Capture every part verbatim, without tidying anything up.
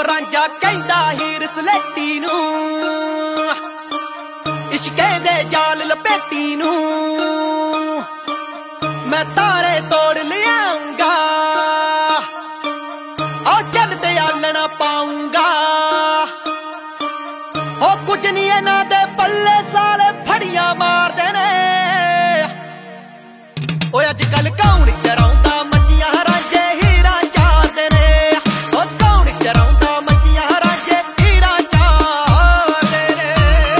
ਰਾਂਝਾ ਕਹਿੰਦਾ ਹੀਰ ਸਲੇਟੀ ਨੂੰ, ਇਸ਼ਕੇ ਦੇ ਜਾਲ ਲਪੇਟੀ ਨੂੰ ਮੈਂ ਤਾਰੇ ਤੋੜ ਲਿਆਉਂਗਾ, ਆ ਜਦ ਤੇ ਆਲਣਾ ਪਾਉਂਗਾ। ਉਹ ਕੁਝ ਨਹੀਂ ਇਹਨਾਂ ਦੇ ਪੱਲੇ ਸਾਲੇ ਫੜੀਆਂ ਮਾਰਦੇ ਨੇ। ਓਏ ਅੱਜ ਕੱਲ ਕੌਣ ਚਰਾਉਂਦਾ ਮੱਝੀਆਂ ਰਾਂਝੇ ਹੀਰਾ ਚਾਰਦੇ ਨੇ। ਉਹ ਕੌਣ ਚਰਾਉਂਦਾ ਮੱਝੀਆਂ ਰਾਂਝੇ ਹੀਰਾ ਚਾਰਦੇ ਨੇ।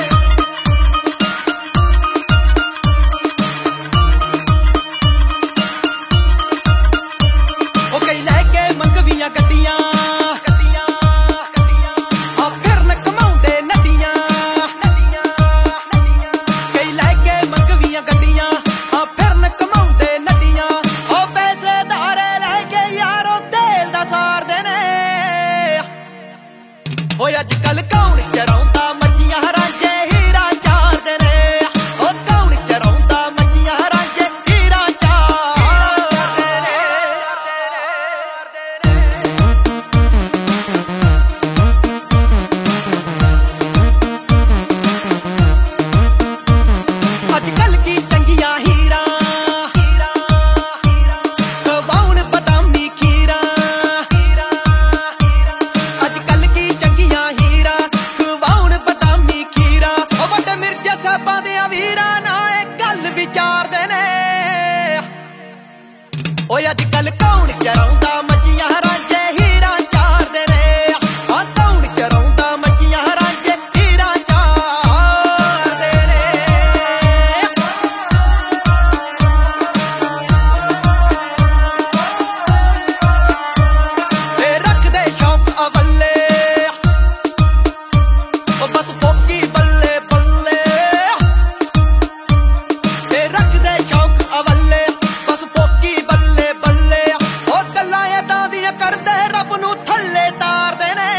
ਉਹ ਕਈ ਲੈ ਕੇ ਮੰਗਵੀਆਂ ਗੱਡੀਆਂ, ਓਏ ਅੱਜ ਕੱਲ ਕੌਣ ਚਰਾਉਂਦਾ ਮੱਝੀਆਂ ਰਾਂਝੇ ਹੀਰਾ ਚਾਰਦੇ ਨੇ। ਉਹ ਕੌਣ ਚਰਾਉਂਦਾ ਮੱਝੀਆਂ ਰਾਂਝੇ ਹੀਰਾ ਚਾਰਦੇ ਨੇ। ਅੱਜ ਕੱਲ ਕੀ ਚੰਗੀਆਂ ਹੀਰਾਂ ਖਵਾਉਣ ਬਦਾਮੀ ਖੀਰਾਂ। ਅੱਜ ਕੱਲ ਕੀ ਸਾਹਿਬਾਂ ਦਿਆਂ ਵੀਰਾਂ ਨਾਲ ਇਹ ਗੱਲ ਵਿਚਾਰਦੇ ਨੇ। ਓਏ ਅੱਜ ਕੱਲ ਕੌਣ ਚਰਾਉਂਦਾ ਮੱਝੀਆਂ ਰਾਂਝੇ ਹੀਰਾ ਚਾਰਦੇ ਨੇ। ਆ ਕੌਣ ਚਰਾਉਂਦਾ ਮੱਝੀਆਂ ਰਾਂਝੇ ਹੀਰਾ ਚਾਰਦੇ ਨੇ। ਇਹ ਰੱਖਦੇ ਸ਼ੌਕ ਅਵੱਲੇ, ਉਹ ਬਸ ਫੋਕੀ ਬੱਲੇ ਬੱਲੇ। ਰੱਖਦੇ ਸ਼ੌਕ ਅਵੱਲੇ ਬਸ ਫੋਕੀ ਬੱਲੇ ਬੱਲੇ। ਉਹ ਗੱਲਾਂ ਏਦਾਂ ਦੀਆਂ ਕਰਦੇ ਰੱਬ ਨੂੰ ਥੱਲੇ ਤਾਰਦੇ ਨੇ।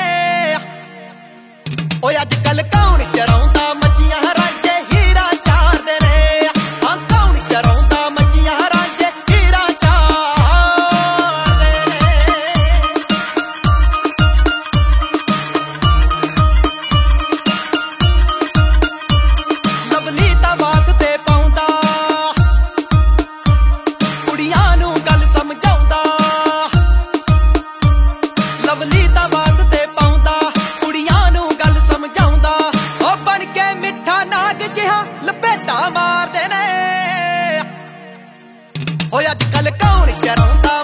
ਓਏ ਅੱਜ ਕੱਲ ਕੌਣ ਚਰਾਉਂਦਾ ਮੱਝੀਆਂ ਰਾਂਝੇ ਹੀਰਾ ਚਾਰਦੇ ਨੇ। ਹਾਂ ਕੌਣ ਚਰਾਉਂਦਾ ਮੱਝੀਆਂ ਰਾਂਝੇ ਹੀਰਾ ਚਾਰਦੇ ਨੇ। ਲਵਲੀ ਤਾਂ ਵਾਸਤੇ ਪਾਉਂਦਾ, ਕੁੜੀਆਂ ਨੂੰ ਗੱਲ ਸਮਝਾਉਂਦਾ। ਲਵਲੀ ਤਾਂ ਵਾਸਤੇ ਪਾਉਂਦਾ, ਕੁੜੀਆਂ ਨੂੰ ਗੱਲ ਸਮਝਾਉਂਦਾ। ਉਹ ਬਣ ਕੇ ਮਿੱਠਾ ਨਾਗ ਜਿਹਾ ਲਪੇਟਾ ਮਾਰਦੇ ਨੇ। ਓਏ ਅੱਜ ਕੱਲ ਕੌਣ ਚਰਾਉਂਦਾ